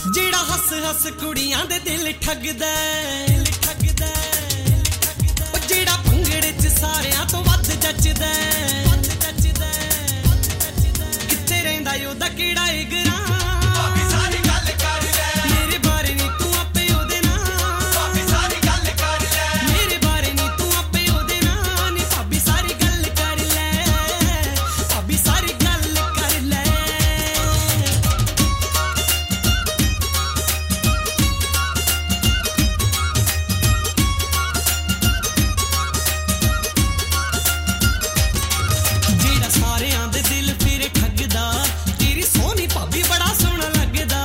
ਜਿਹੜਾ ਹੱਸ ਹੱਸ ਕੁੜੀਆਂ ਦੇ ਦਿਲ ਠੱਗਦਾ ਉਹ ਜਿਹੜਾ ਭੰਗੜੇ 'ਚ ਸਾਰਿਆਂ ਤੋਂ ਵੱਧ ਜੱਚਦਾ ਕਿੱਥੇ ਰਹਿੰਦਾ ਉਹਦਾ ਕਿਹੜਾ ਏ ਗਰਾਂ ਭਾਬੀ ਸਾਰੀ ਗੱਲ ਕਰ ਲੈ ਮੇਰੇ ਬਾਰੇ ਨੀ ਤੂੰ ਆਪੇ ਉਹਦੇ ਨਾਲ ਭਾਬੀ ਸਾਰੀ ਗੱਲ ਕਰ ਲੈ ਮੇਰੇ ਬਾਰੇ ਨੀ ਤੂੰ ਆਪੇ ਉਹਦੇ ਨਾਲ ਨੀ ਭਾਬੀ ਸਾਰੀ ਗੱਲ ਕਰ ਲੈ ਭਾਬੀ ਸਾਰੀ ਗੱਲ ਕਰ ਲੈ ਜਿਹੜਾ ਸਾਰਿਆਂ ਦੇ ਦਿਲ ਫਿਰ ਠੱਗਦਾ ਤੇਰੀ ਸੋਹਣੀ ਭਾਬੀ ਬੜਾ ਸੋਹਣਾ ਲੱਗਦਾ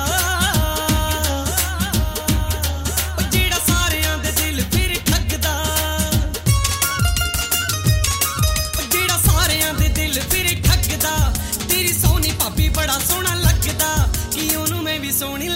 ਉਹ ਜਿਹੜਾ ਸਾਰਿਆਂ ਦੇ ਦਿਲ ਫਿਰ ਠੱਗਦਾ ਉਹ ਜਿਹੜਾ ਸਾਰਿਆਂ ਦੇ ਦਿਲ ਫਿਰ ਠੱਗਦਾ ਤੇਰੀ ਸੋਹਣੀ ਭਾਬੀ ਬੜਾ ਸੋਹਣਾ ਲੱਗਦਾ ਕਿ ਉਹਨੂੰ ਮੈਂ ਵੀ ਸੋਹਣੀ